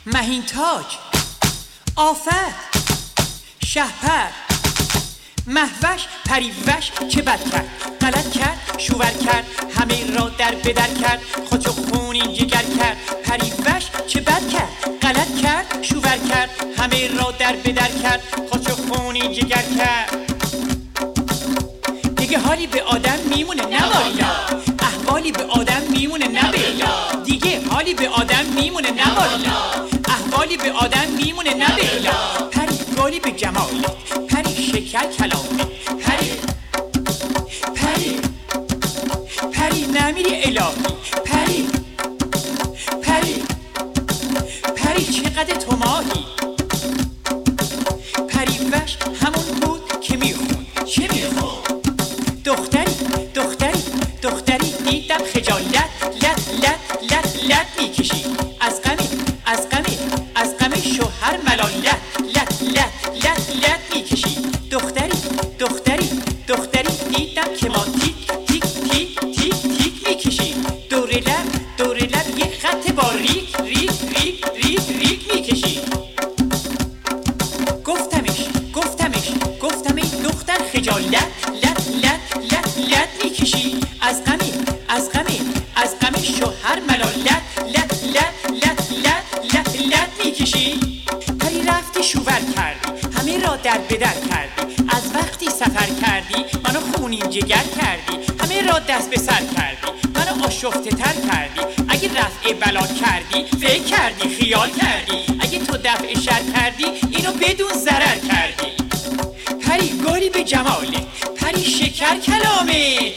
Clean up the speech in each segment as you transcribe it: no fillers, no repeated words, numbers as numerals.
مهین تاج، آفت، شهپر، مهوش، پریوش چه بد کرد، غلط کرد، شوور کرد، همه را در بدر کرد، خودشو خونین جگر کرد. پریوش چه بد کرد، غلط کرد، شوور کرد، همه را در بدر کرد، خودشو خونین جگر کرد. دیگه حالی به آدم میمونه نبالا، احوالی به آدم میمونه نبالا. دیگه حالی به آدم میمونه نبالا، احوالی به آدم میمونه نبالا. پری گلی به جمال، پری شکر کلامه، پری پری پری نمیری الهی، پری پری پری چقدر تو ماهی. پریوش همون بود که میخوند، چه میخوند؟ دختری دیدم خجالت، لط میکشی از غم شوهر ملالت، لط میکشی. دختری دیدم که ما تیک میکشی. دور لب یه خط با ریک میکشی. گفتم ای دختر خجالت، لط میکشی از غم شوهر ملالت، لط میکشی. پری رفتی شوور کردی، همه را در بدر کردی. از وقتی سفر کردی منو خونین جگر کردی، همه را دست به سر کردی، منو آشفته تر کردی. اگه رفع بلا کردی فکر کردی، خیال کردی. اگه تو دفع شر کردی اینو بدون ضرر کردی. پری گلی به جماله، پری شکر کلامه.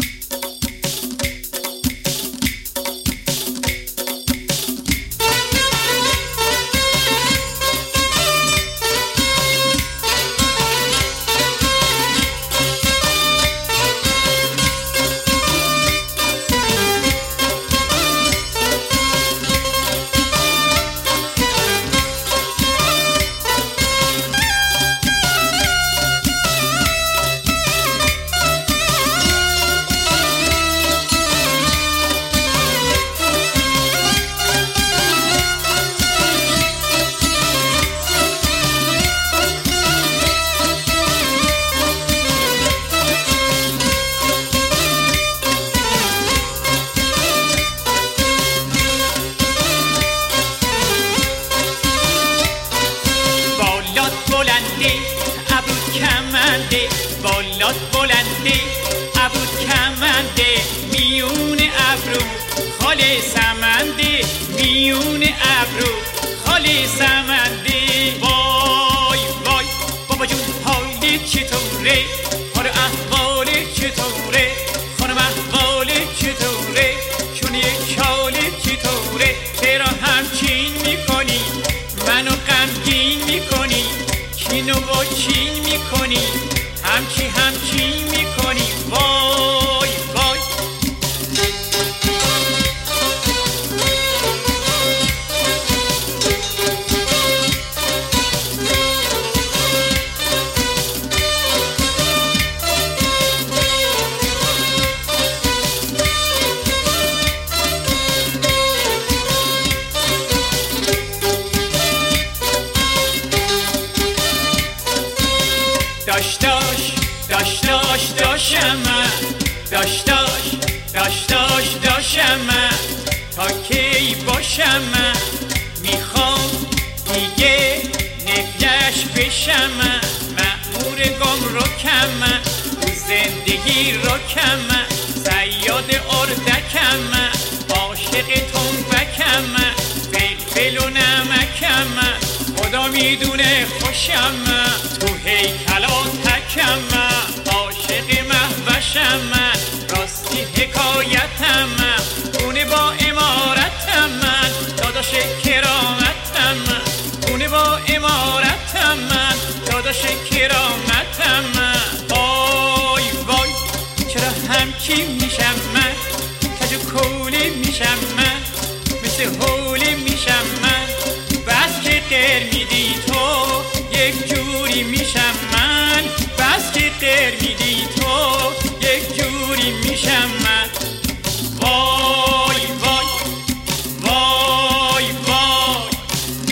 بالات بلنده، ابرود کمنده، میون ابرو خال سمنده، میون ابرو خال سمنده. وای بابا جون حالت چطوره، حال احوالت چطوره، خانم احوالت چطوره، چون یک حالت چطوره. چرا همچین میکنی منو غمگین میکنی، چینو با چین میکنی، همچین میکنی. وای داشتم من تا کی باشم من، میخوام دیگه نفیش بشم من. مأمور گمرکم من، تو زندگی رکم من، صیاد اردکم من، عاشق تنبکم من، فلفل و نمکم من، خدا میدونه خوشم من، تو هیکلات تکم من، عاشق مهوشم من، راستی حکایتم من، خونه با امارتم من، داداش کرامتم من، خونه با امارتم من، داداش کرامتم من. وای چرا همچین میشم من، کج و کولی میشم من، مثل حولی میشم من. بس که غیر میدی تو یک جوری میشم من، بس که غیر میدی تو یک جوری میشم من. وای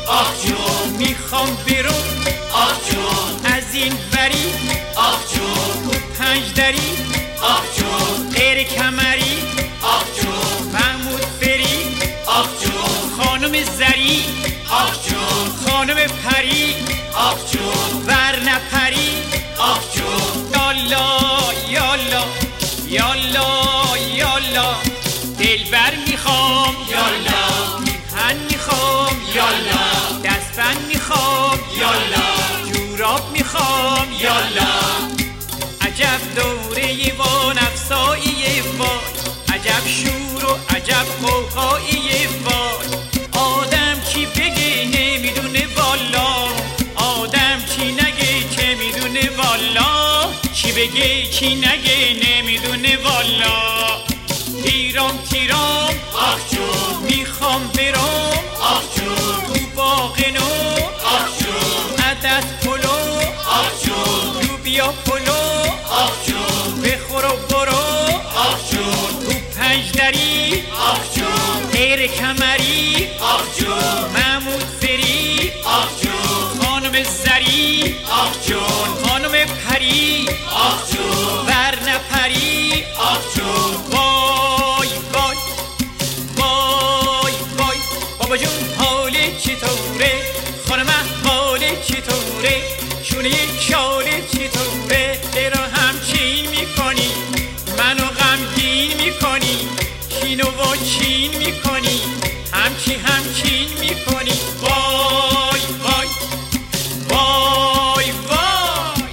آخ جون میخوام برم آخ جون از این وری آخ جون تو پنج دری آخ جون غیر کمری آخ جون محمود فری آخ جون خانم زری آخ جون خانم پری آخ جون ور نپری آخ جون یالا یالا یالا یالا دلبر میخوام یالا پیرهن میخوام یالا دستبند میخوام یالا جوراب میخوام یالا عجب دوره وان افسایی وای عجب شور و عجب قوقایی وای آدم چی بگه نمیدونه والا آدم چی نگه که میدونه والا چی بگه چی نگه نمیدونه والا تیرام تیرام آخ جون میخوام برم آخ جون تو باغ نو آخ جون عدس پلو آخ جون لوبیا پلو آخ جون بخور و برو آخ جون تو پنج دری آخ جون غیر کمری آخ جون محمود فری آخ جون خانم زری آخ جون خانم پری آخ جون ور نپری آخ جون وای وای وای وای بابا جون حاله چطوره خانم حاله چطوره شونه شاله چطوره چرا همچین میکنی منو غمگین میکنی چین و چین میکنی همچین میکنی وای وای وای وای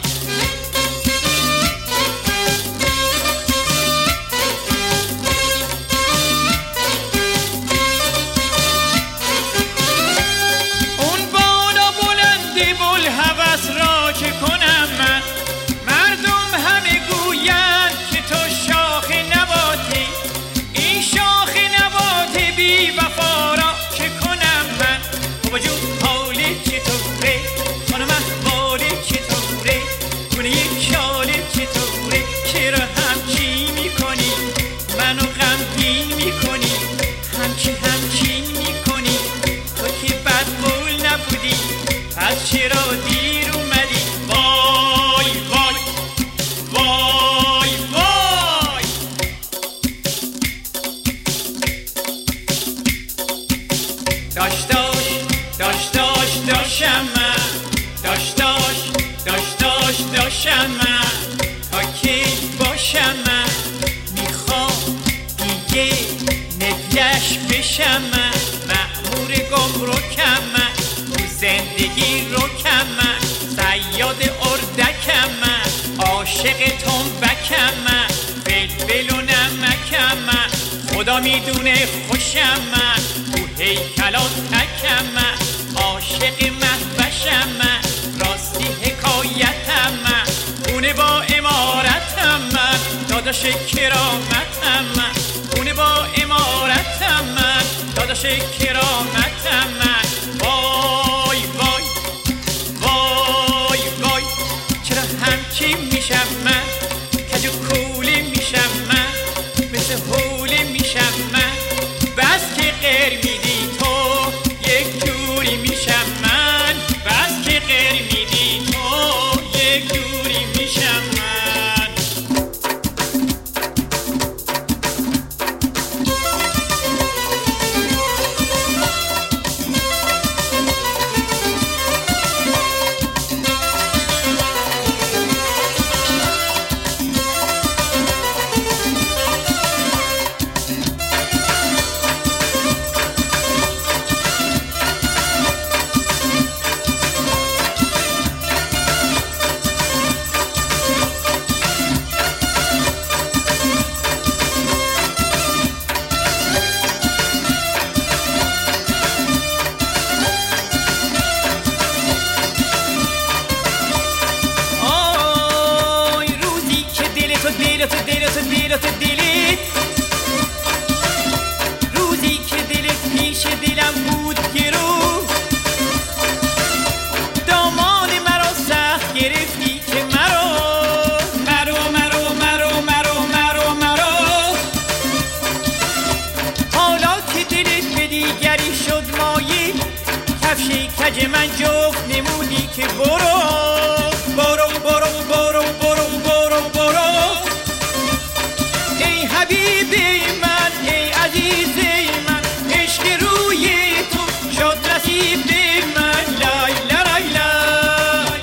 اون بالا بلندی بلهوس را چه کنم من مردم همه گویند که تو شاخ نباتی این شاخ نبات بی وفا را چه کنم من بابا جون حاله چطوره خانم احواله چطوره گونه شاله چطوره چرا همچین میکنی منو غمگین میکنی همچین میکنی تو که بدقول نبودی پس چرا دیر اومدی وای وای وای وای داشتم من داشتم من تا کی باشم من میخوام دیگه نگهش بشم من مأمور گمرکم من تو زندگی رکم من صیاد اردکم من عاشق تنبکم من بلبل و نمکم من خدا میدونه خوشم من تو هیکلات تکم من عاشق محبشم من راستی حکایتم من خونه با امارتم من داداش کرامتم من خونه با امارتم من داداش کرامتم من وای وای وای وای چرا همچین میشم من کج و کوله میشم من مثل حوله میشم من بس که غیر میدی تو یک جوری میشم من بس که غیر میدی تو یک جوری میشم من دلت روزی که دلت پیش دلم بود گرو دامان مرا سخت گرفتی که مرا حالا که دلت به دیگری شد مایل کفش نباشه کج من جفت نمونی که برو برو برو برو برو برو برو ای حبیب من ای عزیز من عشق روی تو شد نصیب من لای لای لای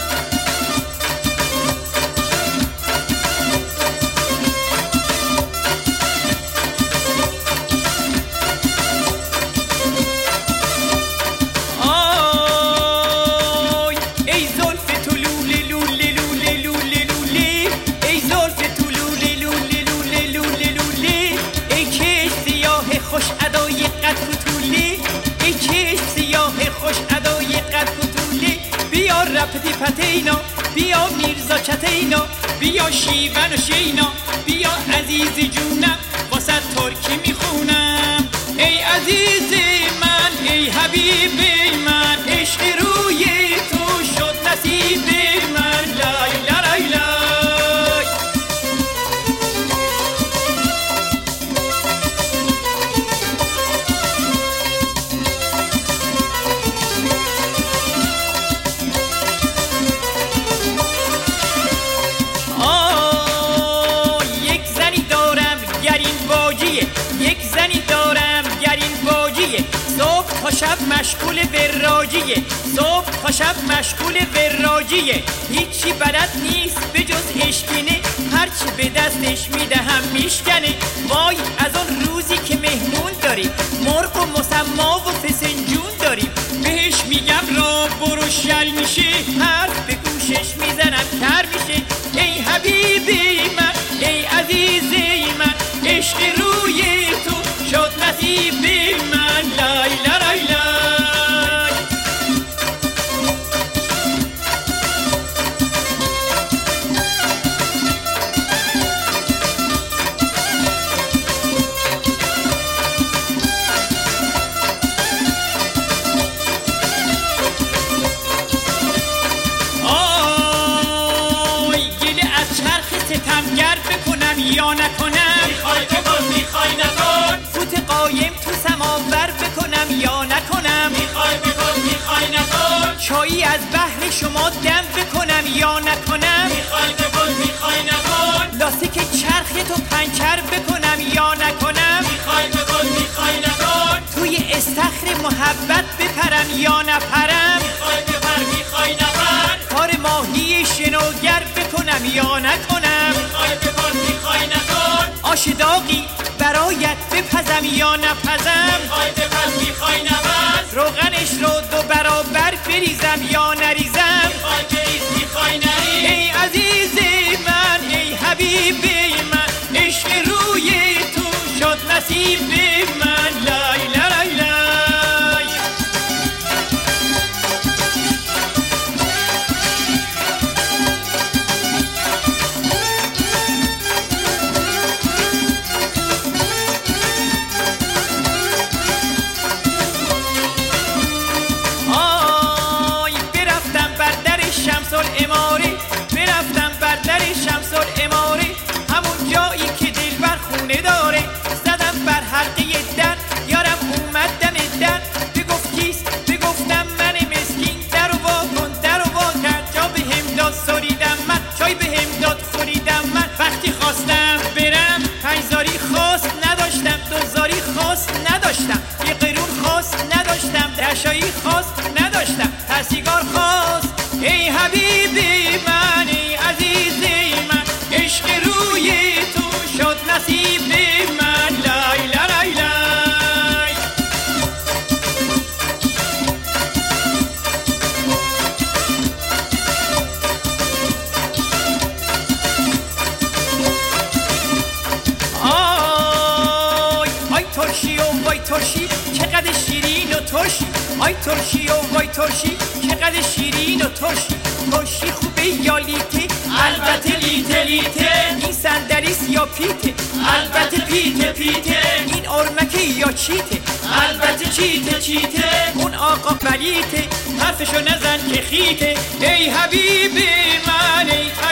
آی ای زلف تو لوله لوله لوله لوله لوله ای زلف تو لوله لوله لوله لوله لوله ای چشم سیاه خوش ادای قد فتوله ای چشم سیاه خوش ادای قد فتوله بیا رپتی پتینا بیا میرزا چتینا بیا شیون و شینا بیا عزیز جونم واسه ترکی میخونم ای عزیز من ای حبیب من عشق روی تو شد نصیب من لای لای لای یک زنی دارم گرین باجیه یک زنی دارم گرین باجیه صبح تا شب مشغول وراجیه صبح تا شب مشغول وراجیه هیچی بلد نیست به جز عشقینه هرچی به دستش میدهم میشکنه وای از اون روزی که مهمون داری مرغ و مسما و فسنجون داریم بهش میگم را برو شل میشه حرف به گوشش میزنم کر میشه ای حبیبی من ای عزیزی من عشق روی تو شد نصیب من لای لای لای آی گله از چرخ ستمگر بکنم یا نکنم میخوای بکن میخوای نکن فوت قایم تو سماور بکنم یا نکنم میخوای بکن میخوای نکن چایی از بحر شما دم بکنم یا نکنم میخوای بکن میخوای نکن لاستیک چرخ تو پنچر بکنم یا نکنم میخوای بکن میخوای نکن توی استخر محبت بپرم یا نپرم میخوای بپر میخوای نپر کار ماهی شنوگر بکنم یا نکنم میخوای بکن میخوای نکن آش داغی برایت بپزم یا نپزم میخوای بپز میخوای نپز روغنش رو دو برابر بریزم یا نریزم میخوای بریز میخوای نریز ای عزیز من ای حبیب من عشق روی تو شد نصیب من لای لای لای آی برفتم بر در شمس العماره برفتم بر در شمس العماره همون جایی که دلبر خونه داره زدم بر حلقه در یارم اومد دم در بگفت کیست بگفتم من مسکین در و وا کن در و وا کرد جا بهم داد سریدم من چای بهم داد خوریدم من وقتی خواستم برم پنجزاری خواست نداشتم دوزاری خواست نداشتم یه قرون خواست نداشتم درشایی خواست نداشتم هر سیگار خواست ای حبیبی من ای عزیزی من عشق روی تو شد نصیب من لای لای لای آی آی ترشی و وای ترشی چقدر شیرین و ترشی آی ترشی و وای ترشی چقدر شیرین و ترشی ترشی خوبه یا لیته البته لیته لیته این صندلیس یا پیته البته پیته پیته این ارمکه یا چیته البته چیته چیته اون آقا بلیته حرفشو نزن که خیته ای حبیب من ای